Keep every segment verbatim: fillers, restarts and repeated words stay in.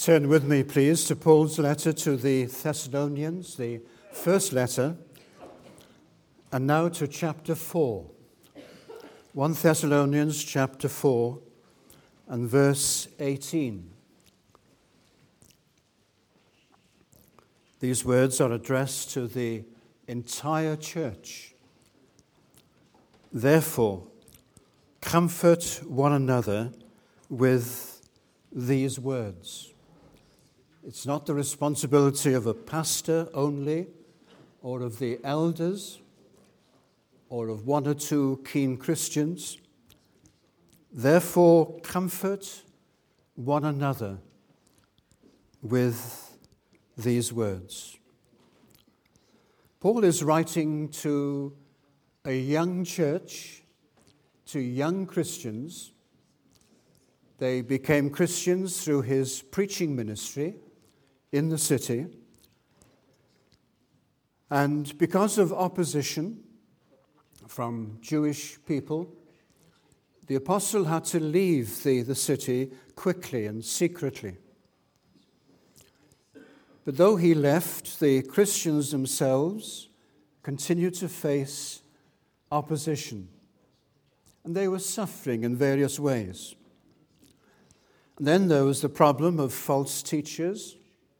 Turn with me, please, to Paul's letter to the Thessalonians, the first letter, and now to chapter four. First Thessalonians chapter four and verse eighteen. These words are addressed to the entire church. Therefore, comfort one another with these words. It's not the responsibility of a pastor only, or of the elders, or of one or two keen Christians. Therefore, comfort one another with these words. Paul is writing to a young church, to young Christians. They became Christians through his preaching ministry in the city. And because of opposition from Jewish people, the apostle had to leave the, the city quickly and secretly. But though he left, the Christians themselves continued to face opposition. And they were suffering in various ways. And then there was the problem of false teachers.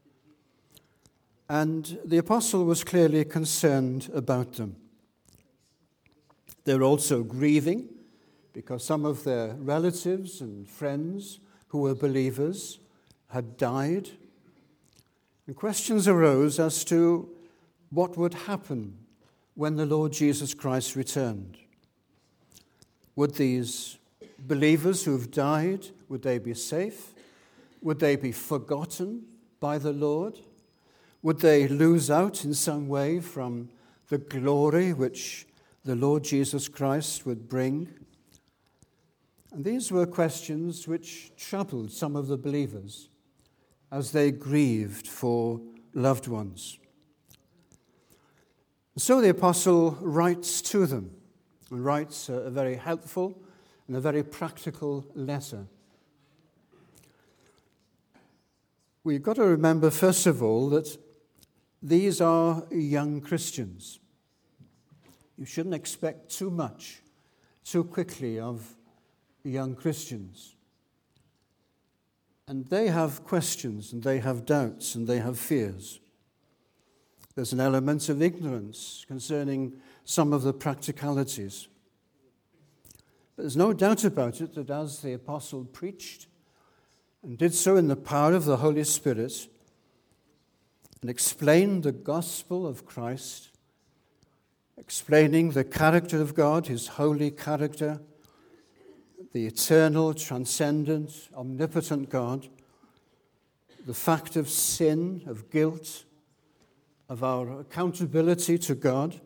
And the apostle was clearly concerned about them. They were also grieving because some of their relatives and friends who were believers had died. And questions arose as to what would happen when the Lord Jesus Christ returned. Would these believers who've died, would they be safe? Would they be forgotten by the Lord? Would they lose out in some way from the glory which the Lord Jesus Christ would bring? And these were questions which troubled some of the believers as they grieved for loved ones. So the apostle writes to them, and writes a very helpful and a very practical letter. We've got to remember, first of all, that these are young Christians. You shouldn't expect too much too quickly of young Christians. And they have questions, and they have doubts, and they have fears. There's an element of ignorance concerning some of the practicalities. But there's no doubt about it that as the apostle preached, and did so in the power of the Holy Spirit, and explained the gospel of Christ, explaining the character of God, his holy character, the eternal, transcendent, omnipotent God, the fact of sin, of guilt, of our accountability to God,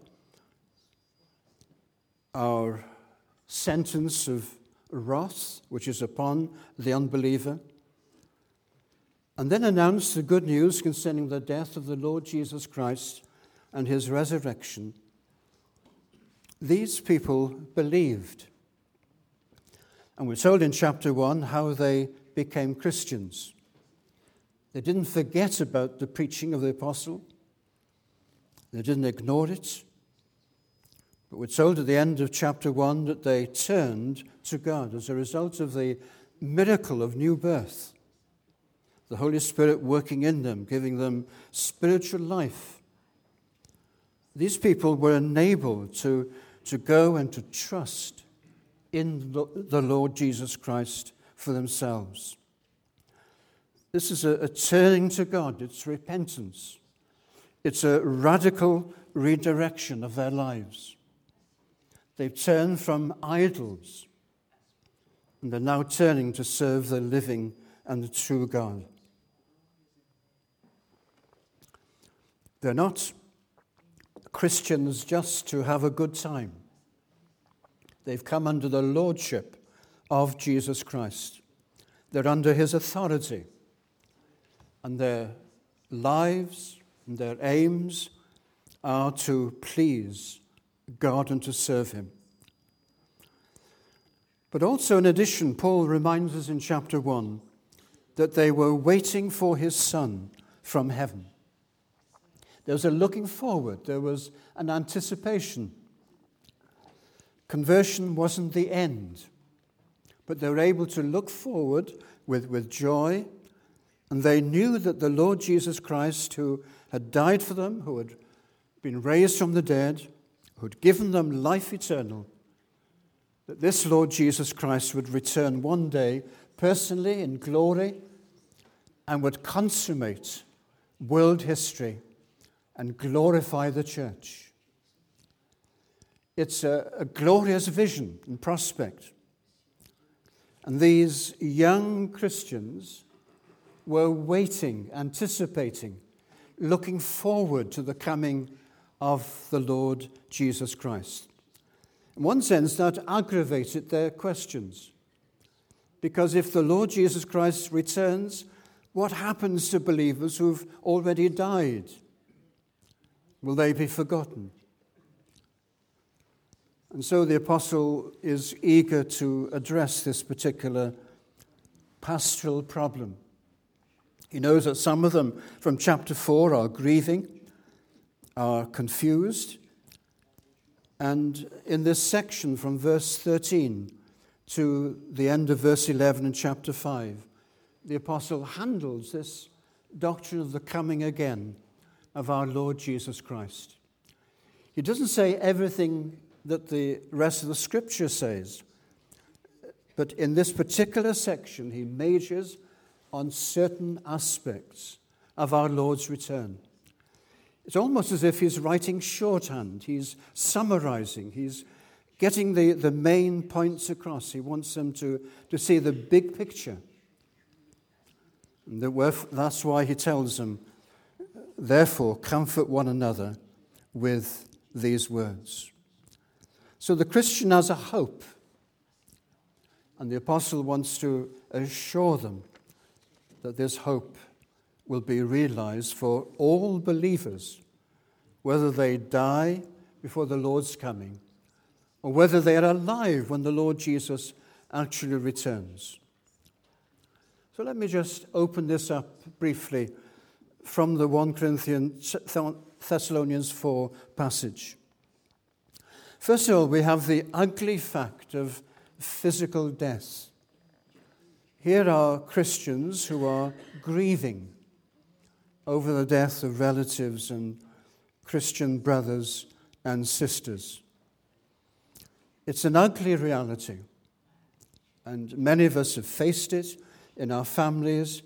our sentence of wrath, which is upon the unbeliever, and then announced the good news concerning the death of the Lord Jesus Christ and his resurrection. These people believed. And we're told in chapter one how they became Christians. They didn't forget about the preaching of the apostle. They didn't ignore it. But we're told at the end of chapter one that they turned to God as a result of the miracle of new birth. The Holy Spirit working in them, giving them spiritual life. These people were enabled to, to go and to trust in the Lord Jesus Christ for themselves. This is a, a turning to God. It's repentance. It's a radical redirection of their lives. They've turned from idols, and they're now turning to serve the living and the true God. They're not Christians just to have a good time. They've come under the lordship of Jesus Christ. They're under his authority. And their lives and their aims are to please God and to serve him. But also, in addition, Paul reminds us in chapter one that they were waiting for his Son from heaven. There was a looking forward. There was an anticipation. Conversion wasn't the end, but they were able to look forward with, with joy, and they knew that the Lord Jesus Christ, who had died for them, who had been raised from the dead, who had given them life eternal, that this Lord Jesus Christ would return one day personally in glory and would consummate world history and glorify the church. It's a, a glorious vision and prospect. And these young Christians were waiting, anticipating, looking forward to the coming of the Lord Jesus Christ. In one sense, that aggravated their questions. Because if the Lord Jesus Christ returns, what happens to believers who've already died? Will they be forgotten? And so the apostle is eager to address this particular pastoral problem. He knows that some of them from chapter four are grieving, are confused. And in this section from verse thirteen to the end of verse eleven in chapter five, the apostle handles this doctrine of the coming again of our Lord Jesus Christ. He doesn't say everything that the rest of the scripture says, but in this particular section he majors on certain aspects of our Lord's return. It's almost as if he's writing shorthand. He's summarizing. He's getting the, the main points across. He wants them to, to see the big picture. And that's why he tells them, therefore, comfort one another with these words. So the Christian has a hope, and the apostle wants to assure them that this hope will be realized for all believers, whether they die before the Lord's coming or whether they are alive when the Lord Jesus actually returns. So let me just open this up briefly from the First Corinthians, Thessalonians four passage. First of all, we have the ugly fact of physical death. Here are Christians who are grieving over the death of relatives and Christian brothers and sisters. It's an ugly reality, and many of us have faced it in our families.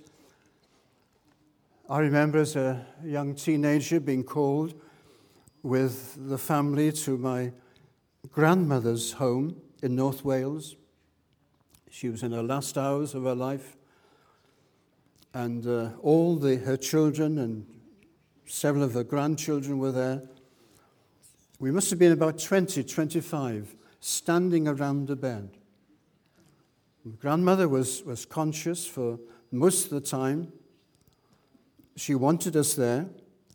I remember as a young teenager being called with the family to my grandmother's home in North Wales. She was in her last hours of her life, and uh, all the, her children and several of her grandchildren were there. We must have been about twenty, twenty-five, standing around the bed. My grandmother was, was conscious for most of the time. She wanted us there,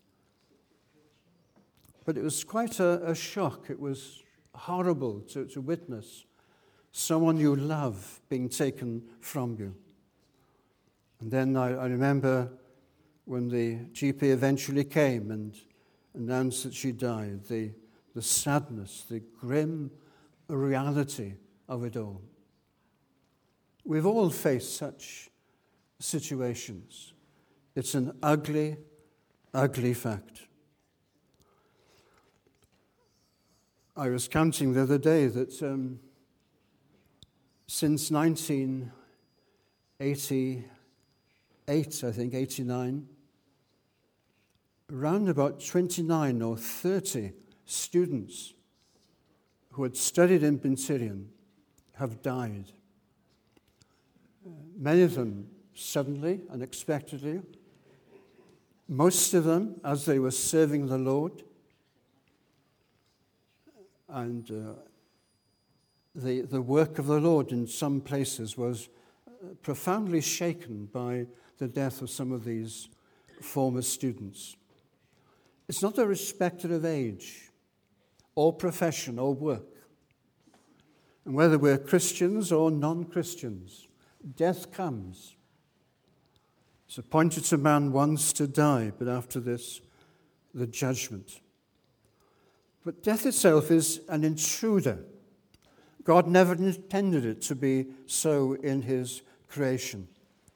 but it was quite a, a shock. It was horrible to, to witness someone you love being taken from you. And then I, I remember when the G P eventually came and announced that she died, the, the sadness, the grim reality of it all. We've all faced such situations. It's an ugly, ugly fact. I was counting the other day that um, since nineteen eighty-eight, I think, eighty-nine, around about twenty-nine or thirty students who had studied in Bintyrion have died. Many of them suddenly, unexpectedly. Most of them as they were serving the Lord. And uh, the, the work of the Lord in some places was profoundly shaken by the death of some of these former students. It's not a respecter of age or profession or work. And whether we're Christians or non-Christians, death comes. It's appointed to man once to die, but after this, the judgment. But death itself is an intruder. God never intended it to be so in his creation.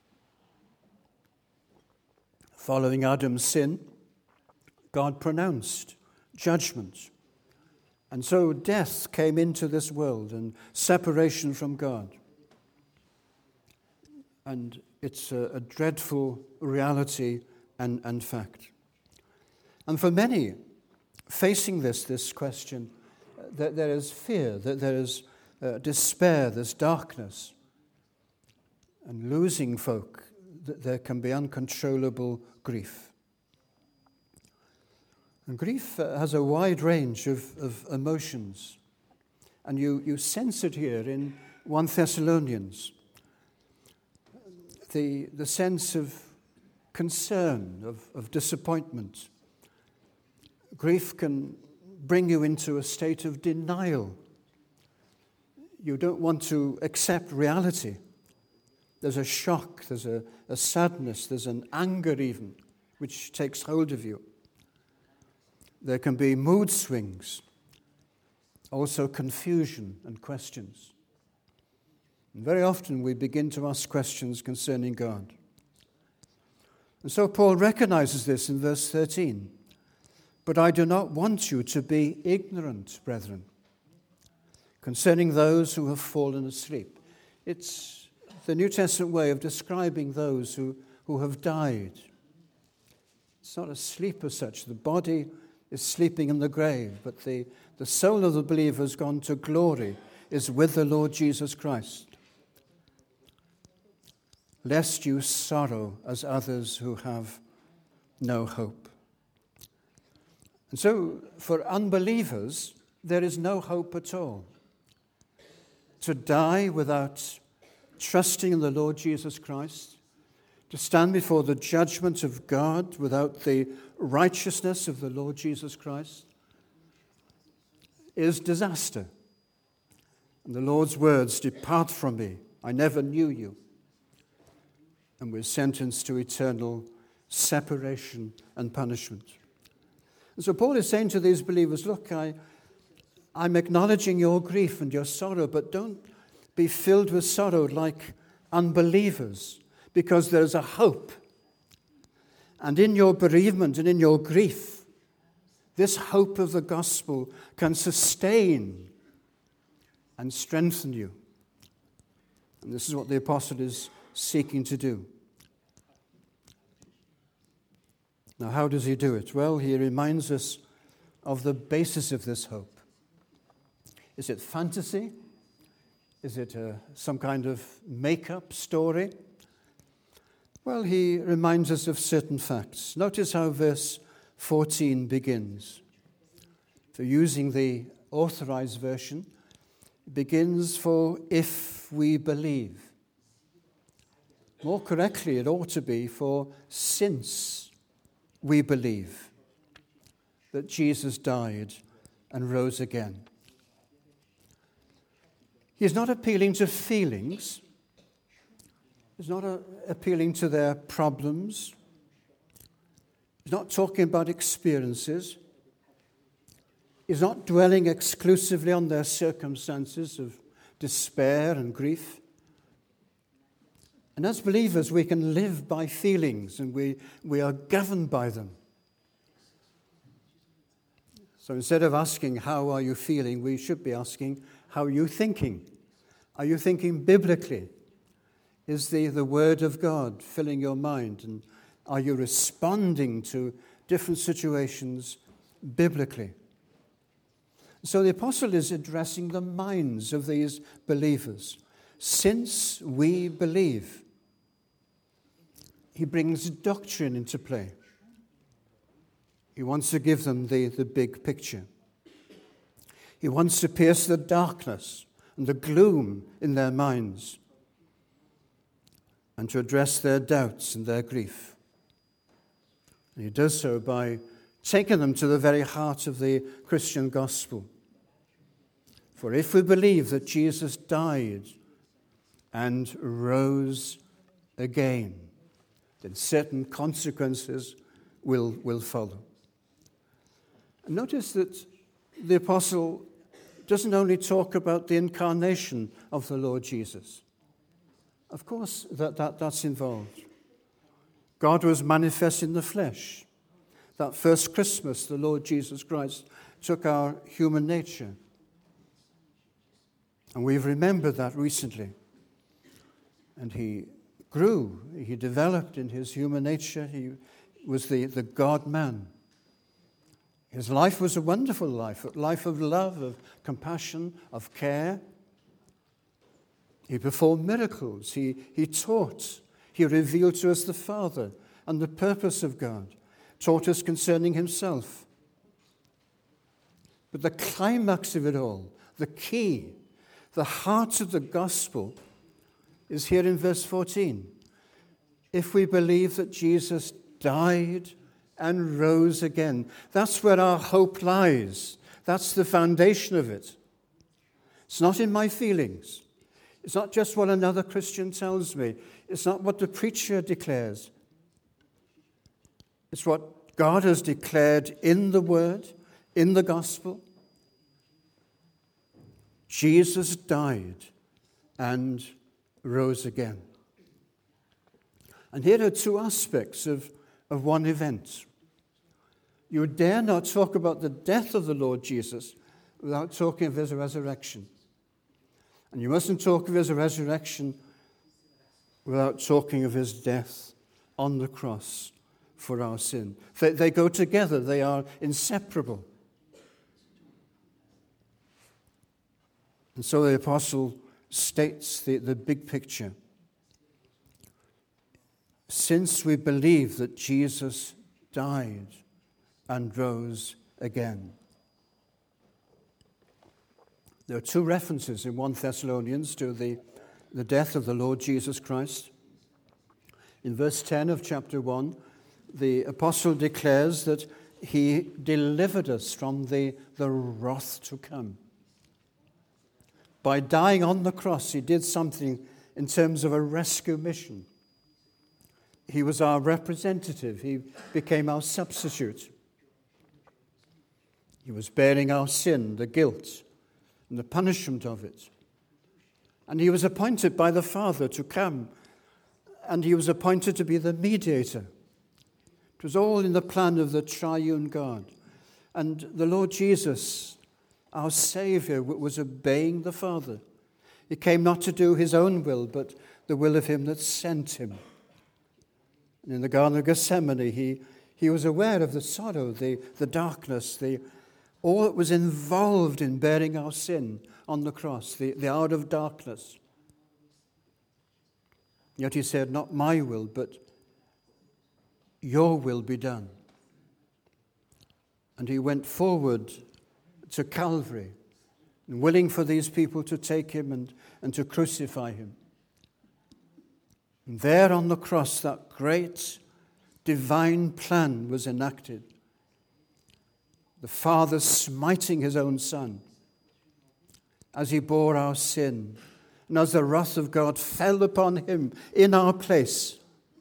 Following Adam's sin, God pronounced judgment. And so death came into this world and separation from God. And it's a, a dreadful reality and, and fact. And for many, facing this, this question, that there is fear, that there is uh, despair, there's darkness. And losing folk, that there can be uncontrollable grief. And grief uh, has a wide range of, of emotions. And you, you sense it here in First Thessalonians. The, the sense of concern, of, of disappointment. Grief can bring you into a state of denial. You don't want to accept reality. There's a shock, there's a, a sadness, there's an anger even, which takes hold of you. There can be mood swings, also confusion and questions. And very often we begin to ask questions concerning God. And so Paul recognizes this in verse thirteen. But I do not want you to be ignorant, brethren, concerning those who have fallen asleep. It's the New Testament way of describing those who, who have died. It's not a sleep as such. The body is sleeping in the grave, but the, the soul of the believer has gone to glory, is with the Lord Jesus Christ. Lest you sorrow as others who have no hope. And so, for unbelievers, there is no hope at all. To die without trusting in the Lord Jesus Christ, to stand before the judgment of God without the righteousness of the Lord Jesus Christ, is disaster. And the Lord's words, "Depart from me, I never knew you," and we're sentenced to eternal separation and punishment. And so Paul is saying to these believers, look, I, I'm acknowledging your grief and your sorrow, but don't be filled with sorrow like unbelievers, because there's a hope. And in your bereavement and in your grief, this hope of the gospel can sustain and strengthen you. And this is what the apostle is seeking to do. Now, how does he do it? Well, he reminds us of the basis of this hope. Is it fantasy? Is it a, some kind of make-up story? Well, he reminds us of certain facts. Notice how verse fourteen begins. For using the Authorized Version, it begins for if we believe. More correctly, it ought to be for since we believe that Jesus died and rose again. He's not appealing to feelings. He's not a, appealing to their problems. He's not talking about experiences. He's not dwelling exclusively on their circumstances of despair and grief. And as believers, we can live by feelings, and we, we are governed by them. So instead of asking, how are you feeling, we should be asking, how are you thinking? Are you thinking biblically? Is the, the Word of God filling your mind? And are you responding to different situations biblically? So the apostle is addressing the minds of these believers. Since we believe, he brings doctrine into play. He wants to give them the, the big picture. He wants to pierce the darkness and the gloom in their minds and to address their doubts and their grief. And he does so by taking them to the very heart of the Christian gospel. For if we believe that Jesus died and rose again, then certain consequences will, will follow. And notice that the apostle doesn't only talk about the incarnation of the Lord Jesus. Of course, that, that, that's involved. God was manifest in the flesh. That first Christmas, the Lord Jesus Christ took our human nature. And we've remembered that recently. And he grew, he developed in his human nature. He was the, the God-man. His life was a wonderful life, a life of love, of compassion, of care. He performed miracles. He, he taught. He revealed to us the Father and the purpose of God, taught us concerning himself. But the climax of it all, the key, the heart of the gospel is here in verse fourteen. If we believe that Jesus died and rose again, that's where our hope lies. That's the foundation of it. It's not in my feelings. It's not just what another Christian tells me. It's not what the preacher declares. It's what God has declared in the Word, in the gospel. Jesus died and rose again. And here are two aspects of, of one event. You dare not talk about the death of the Lord Jesus without talking of his resurrection. And you mustn't talk of his resurrection without talking of his death on the cross for our sin. They, they go together. They are inseparable. And so the apostle states the, the big picture. Since we believe that Jesus died and rose again. There are two references in First Thessalonians to the, the death of the Lord Jesus Christ. In verse ten of chapter one, the apostle declares that he delivered us from the, the wrath to come. By dying on the cross, he did something in terms of a rescue mission. He was our representative. He became our substitute. He was bearing our sin, the guilt, and the punishment of it. And he was appointed by the Father to come, and he was appointed to be the mediator. It was all in the plan of the triune God. And the Lord Jesus, our Savior, was obeying the Father. He came not to do his own will, but the will of him that sent him. And in the Garden of Gethsemane, he, he was aware of the sorrow, the, the darkness, the all that was involved in bearing our sin on the cross, the, the hour of darkness. Yet he said, not my will, but your will be done. And he went forward to Calvary, willing for these people to take him and, and to crucify him. And there on the cross, that great divine plan was enacted. The Father smiting his own Son as he bore our sin, and as the wrath of God fell upon him in our place,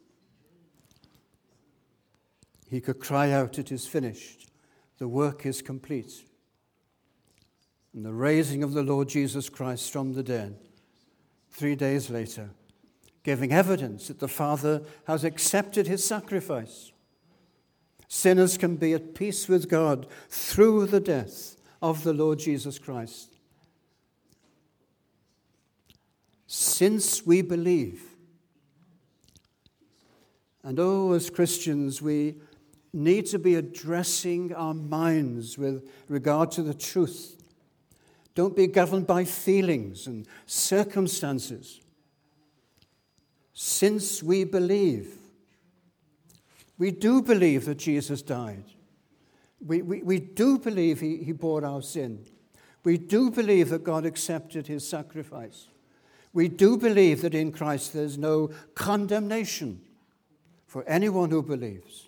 he could cry out, it is finished, the work is complete. And the raising of the Lord Jesus Christ from the dead, three days later, giving evidence that the Father has accepted his sacrifice. Sinners can be at peace with God through the death of the Lord Jesus Christ. Since we believe, and oh, as Christians, we need to be addressing our minds with regard to the truth. Don't be governed by feelings and circumstances. Since we believe, we do believe that Jesus died. We, we, we do believe he, he bore our sin. We do believe that God accepted his sacrifice. We do believe that in Christ there's no condemnation for anyone who believes.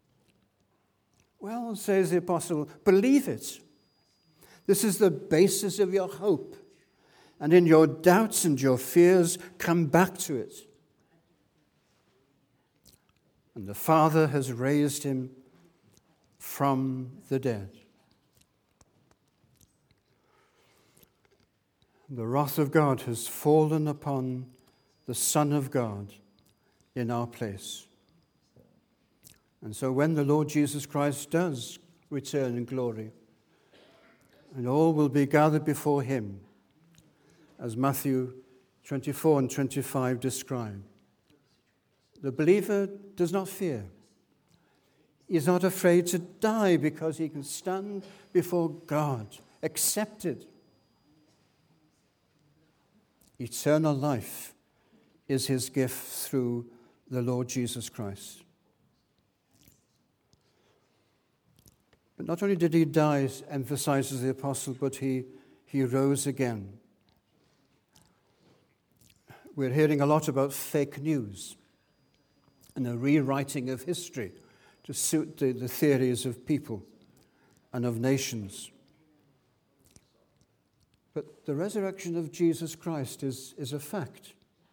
Well, says the apostle, believe it. This is the basis of your hope. And in your doubts and your fears, come back to it. and the Father has raised him from the dead. The wrath of God has fallen upon the Son of God in our place. And so when the Lord Jesus Christ does return in glory, and all will be gathered before him, as Matthew twenty-four and twenty-five describe, the believer does not fear. He is not afraid to die because he can stand before God, accepted. Eternal life is his gift through the Lord Jesus Christ. But not only did he die, emphasizes the apostle, but he, he rose again. We're hearing a lot about fake news and a rewriting of history to suit the, the theories of people and of nations. But the resurrection of Jesus Christ is, is a fact.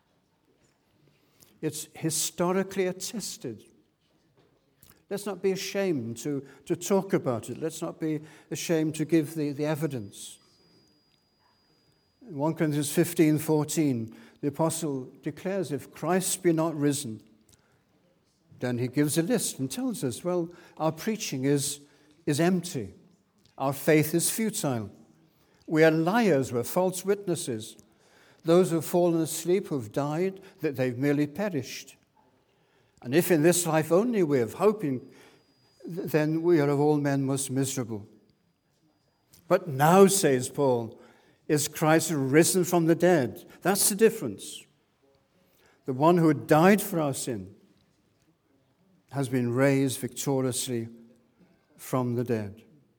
It's historically attested. Let's not be ashamed to, to talk about it. Let's not be ashamed to give the, the evidence. In First Corinthians fifteen fourteen, the apostle declares, if Christ be not risen, then he gives a list and tells us, well, our preaching is, is empty. Our faith is futile. We are liars, we're false witnesses. Those who have fallen asleep, who have died, that they've merely perished. And if in this life only we have hope, in, then we are of all men most miserable. But now, says Paul, is Christ risen from the dead. That's the difference. The one who had died for our sin has been raised victoriously from the dead.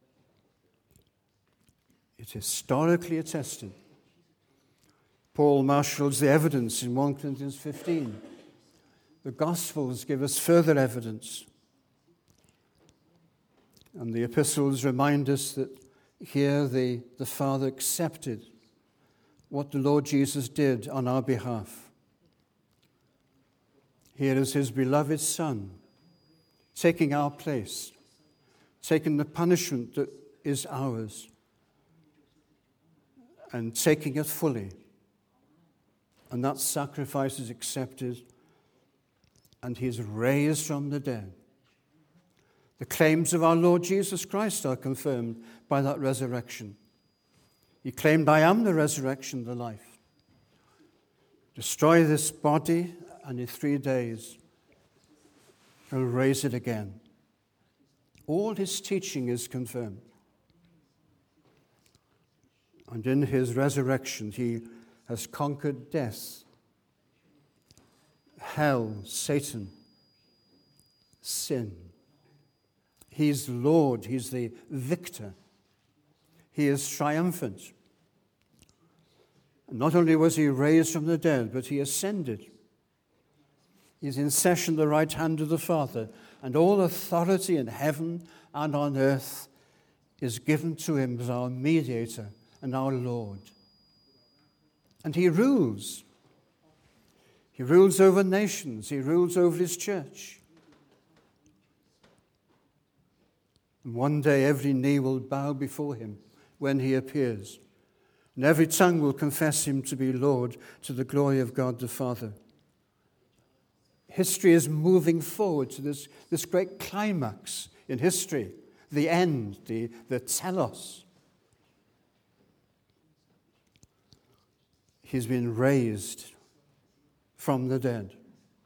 It's historically attested. Paul marshals the evidence in First Corinthians fifteen. The Gospels give us further evidence. And the epistles remind us that here the, the Father accepted what the Lord Jesus did on our behalf. Here is his beloved Son, taking our place, taking the punishment that is ours, and taking it fully. And that sacrifice is accepted, and he is raised from the dead. The claims of our Lord Jesus Christ are confirmed by that resurrection. He claimed, I am the resurrection, the life. Destroy this body, and in three days he'll raise it again. All his teaching is confirmed. And in his resurrection, he has conquered death, hell, Satan, sin. He's Lord. He's the victor. He is triumphant. And not only was he raised from the dead, but he ascended. He's in session at the right hand of the Father, and all authority in heaven and on earth is given to him as our mediator and our Lord. And he rules. He rules over nations. He rules over his church. And one day every knee will bow before him when he appears. And every tongue will confess him to be Lord, to the glory of God the Father. History is moving forward to this, this great climax in history, the end, the, the telos. He's been raised from the dead.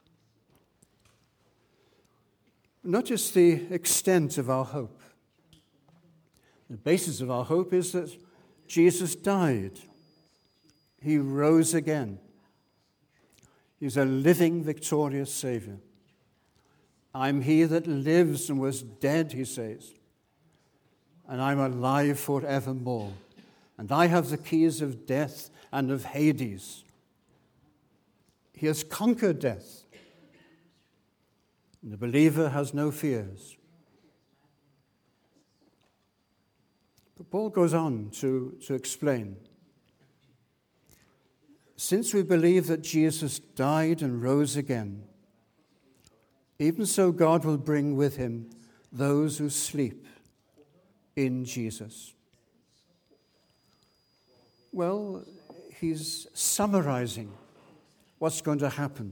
Notice the extent of our hope. The basis of our hope is that Jesus died. He rose again. He's a living, victorious Savior. I'm he that lives and was dead, he says, and I'm alive forevermore. And I have the keys of death and of Hades. He has conquered death. And the believer has no fears. But Paul goes on to, to explain. Since we believe that Jesus died and rose again, even so God will bring with him those who sleep in Jesus. Well, he's summarizing what's going to happen.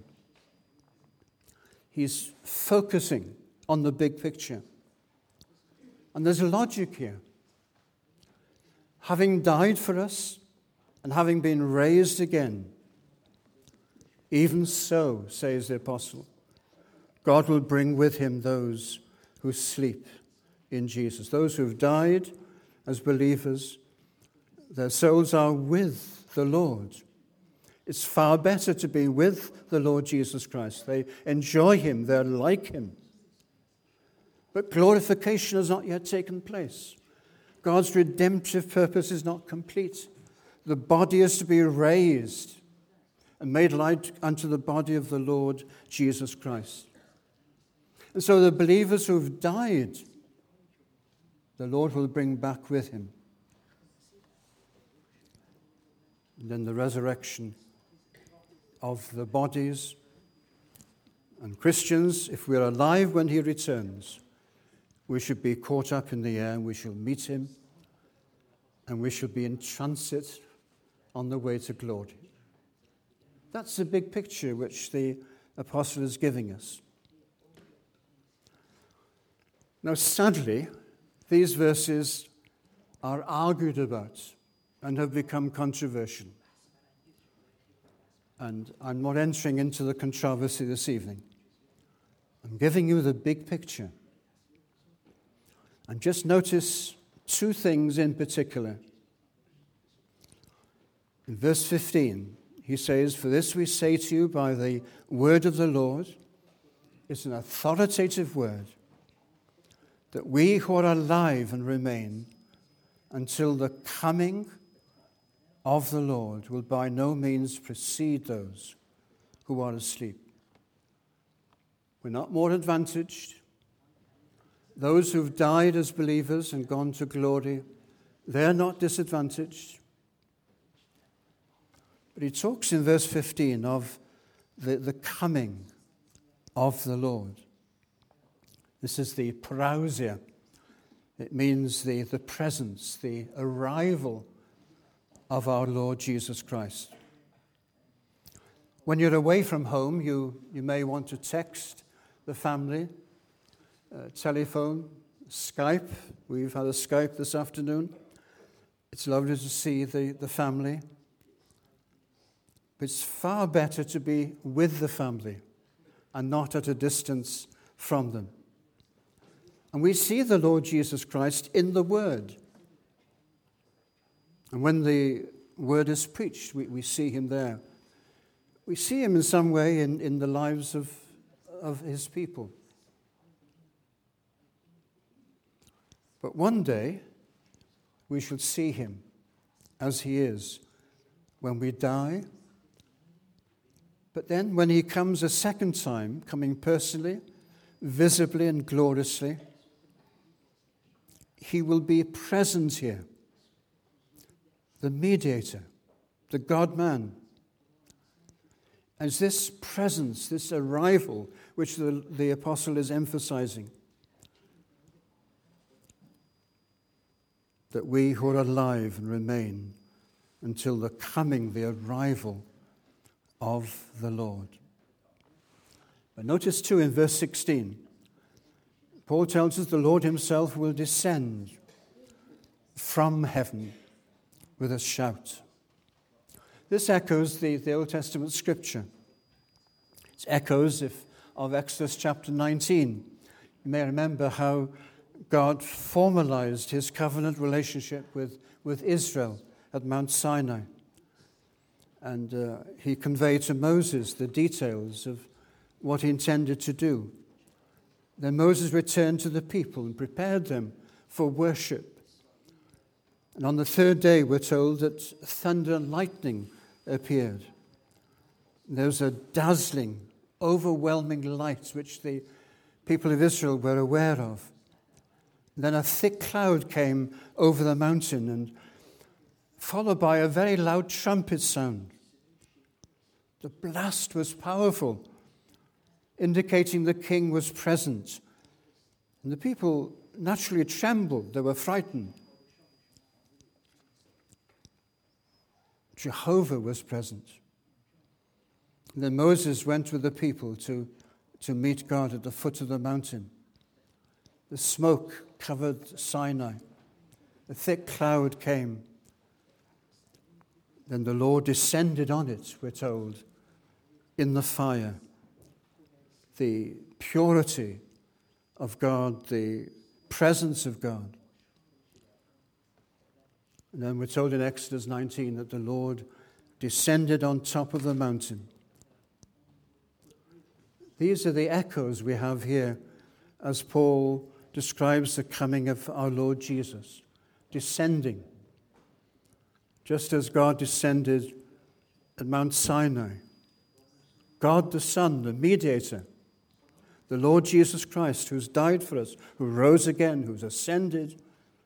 He's focusing on the big picture. And there's a logic here. Having died for us and having been raised again, even so, says the apostle, God will bring with him those who sleep in Jesus. Those who have died as believers, their souls are with the Lord. It's far better to be with the Lord Jesus Christ. They enjoy him, they're like him. But glorification has not yet taken place. God's redemptive purpose is not complete. The body is to be raised and made like unto the body of the Lord Jesus Christ. And so the believers who've died, the Lord will bring back with him. And then the resurrection of the bodies. And Christians, if we're alive when he returns, we should be caught up in the air and we shall meet him, and we shall be in transit on the way to glory. That's the big picture which the apostle is giving us. Now, sadly, these verses are argued about and have become controversial. And I'm not entering into the controversy this evening. I'm giving you the big picture. And just notice two things in particular. In verse fifteen, he says, "For this we say to you by the word of the Lord," it's an authoritative word, "that we who are alive and remain until the coming of the Lord will by no means precede those who are asleep." We're not more advantaged. Those who've died as believers and gone to glory, they're not disadvantaged. But he talks in verse fifteen of the, the coming of the Lord. This is the parousia. It means the, the presence, the arrival of our Lord Jesus Christ. When you're away from home, you, you may want to text the family, uh, telephone, Skype. We've had a Skype this afternoon. It's lovely to see the, the family. But it's far better to be with the family and not at a distance from them. And we see the Lord Jesus Christ in the Word. And when the Word is preached, we, we see him there. We see him in some way in, in the lives of, of his people. But one day, we shall see him as he is when we die. But then when he comes a second time, coming personally, visibly and gloriously, he will be present here. The mediator, the God-man. And it's this presence, this arrival, which the, the apostle is emphasizing. That we who are alive and remain until the coming, the arrival of the Lord. But notice too in verse sixteen, Paul tells us the Lord himself will descend from heaven with a shout. This echoes the, the Old Testament scripture. It's echoes of, of Exodus chapter nineteen. You may remember how God formalized his covenant relationship with, with Israel at Mount Sinai. And uh, he conveyed to Moses the details of what he intended to do. Then Moses returned to the people and prepared them for worship. And on the third day, we're told that thunder and lightning appeared. There was a dazzling, overwhelming light which the people of Israel were aware of. Then a thick cloud came over the mountain, and followed by a very loud trumpet sound. The blast was powerful. indicating the king was present. And the people naturally trembled. They were frightened. Jehovah was present. And then Moses went with the people to, to meet God at the foot of the mountain. The smoke covered Sinai. A thick cloud came. Then the Lord descended on it, we're told, in the fire. The purity of God, the presence of God. And then we're told in Exodus nineteen that the Lord descended on top of the mountain. These are the echoes we have here as Paul describes the coming of our Lord Jesus, descending, just as God descended at Mount Sinai. God the Son, the mediator, the Lord Jesus Christ, who's died for us, who rose again, who's ascended,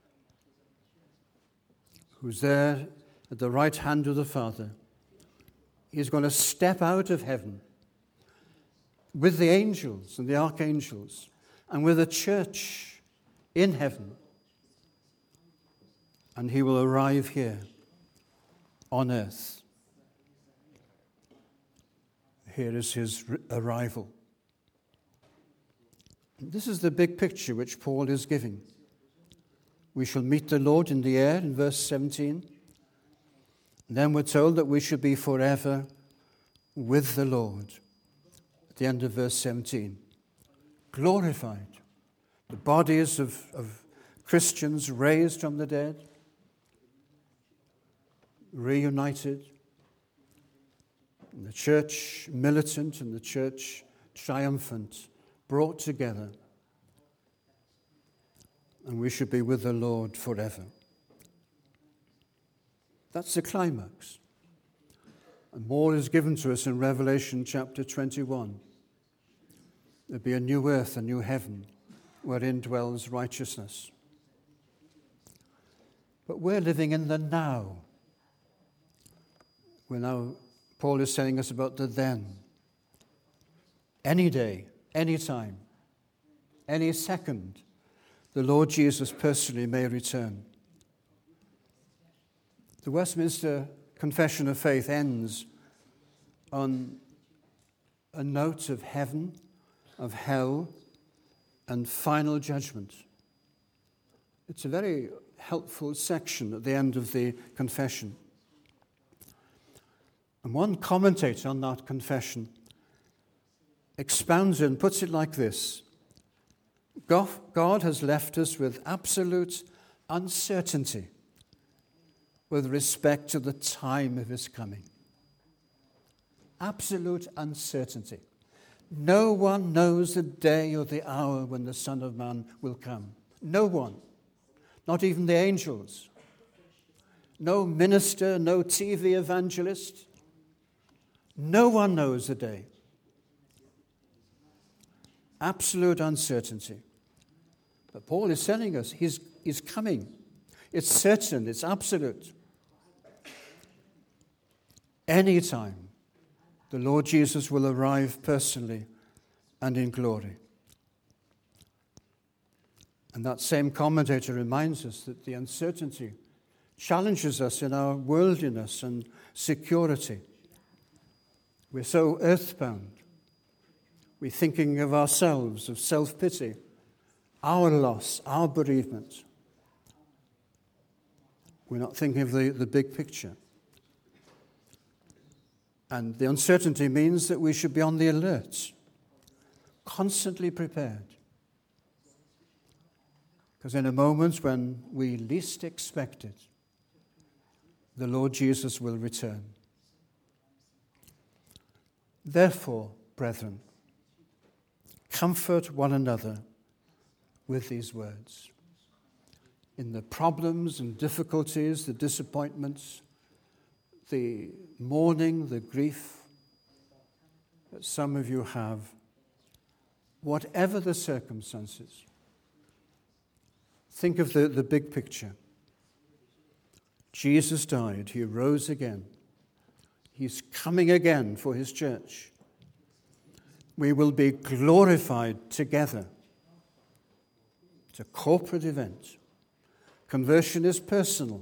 who's there at the right hand of the Father. He's going to step out of heaven with the angels and the archangels and with the church in heaven. And he will arrive here on earth. Here is his arrival. This is the big picture which Paul is giving. We shall meet the Lord in the air in verse seventeen. And then we're told that we should be forever with the Lord. At the end of verse seventeen. Glorified. The bodies of, of Christians raised from the dead. Reunited. And the church militant and the church triumphant, brought together. And we should be with the Lord forever. That's the climax. And more is given to us in Revelation chapter twenty-one. There'll be a new earth, a new heaven, wherein dwells righteousness. But we're living in the now. We're now, Paul is telling us about the then. Any day, any time, any second, the Lord Jesus personally may return. The Westminster Confession of Faith ends on a note of heaven, of hell, and final judgment. It's a very helpful section at the end of the confession. And one commentator on that confession expounds it and puts it like this. God has left us with absolute uncertainty with respect to the time of his coming. Absolute uncertainty. No one knows the day or the hour when the Son of Man will come. No one. Not even the angels. No minister, no T V evangelist. No one knows the day. Absolute uncertainty. But Paul is telling us he's, he's coming. It's certain, it's absolute. Anytime, the Lord Jesus will arrive personally and in glory. And that same commentator reminds us that the uncertainty challenges us in our worldliness and security. We're so earthbound. We're thinking of ourselves, of self-pity, our loss, our bereavement. We're not thinking of the, the big picture. And the uncertainty means that we should be on the alert, constantly prepared. Because in a moment when we least expect it, the Lord Jesus will return. Therefore, brethren, comfort one another with these words. In the problems and difficulties, the disappointments, the mourning, the grief that some of you have, whatever the circumstances, think of the, the big picture. Jesus died. He rose again. He's coming again for his church. We will be glorified together. It's a corporate event. Conversion is personal.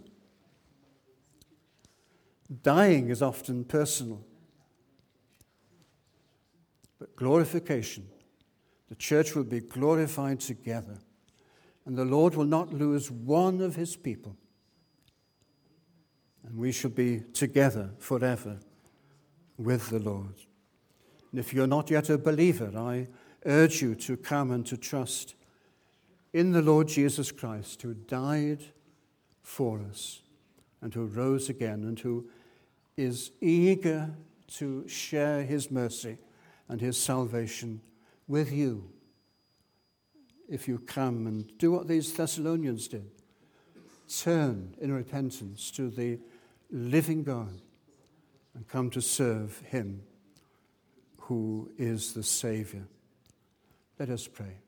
Dying is often personal. But glorification, the church will be glorified together, and the Lord will not lose one of his people. And we shall be together forever with the Lord. And if you're not yet a believer, I urge you to come and to trust in the Lord Jesus Christ, who died for us and who rose again and who is eager to share his mercy and his salvation with you. If you come and do what these Thessalonians did, turn in repentance to the living God and come to serve him who is the Savior. Let us pray.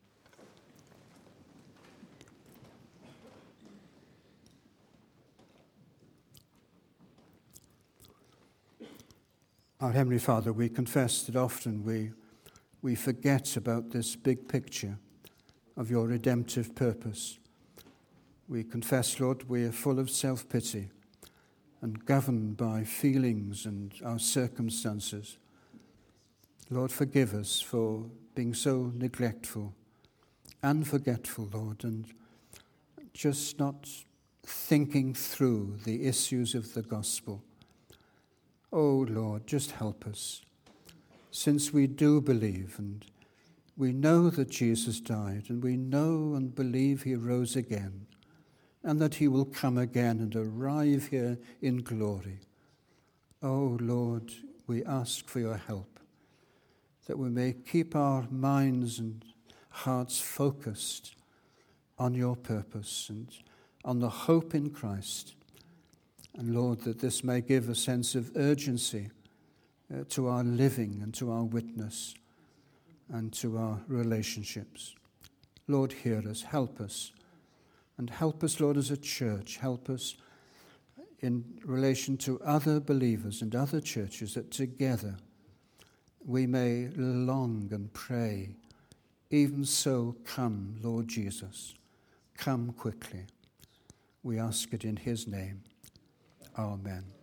Our Heavenly Father, we confess that often we, we forget about this big picture of your redemptive purpose. We confess, Lord, we are full of self-pity and governed by feelings and our circumstances. Lord, forgive us for being so neglectful and forgetful, Lord, and just not thinking through the issues of the gospel. Oh, Lord, just help us. Since we do believe and we know that Jesus died and we know and believe he rose again and that he will come again and arrive here in glory. Oh, Lord, we ask for your help, that we may keep our minds and hearts focused on your purpose and on the hope in Christ. And Lord, that this may give a sense of urgency uh, to our living and to our witness and to our relationships. Lord, hear us, help us. And help us, Lord, as a church. Help us in relation to other believers and other churches, that together we may long and pray, even so, come, Lord Jesus. Come quickly. We ask it in his name. Amen.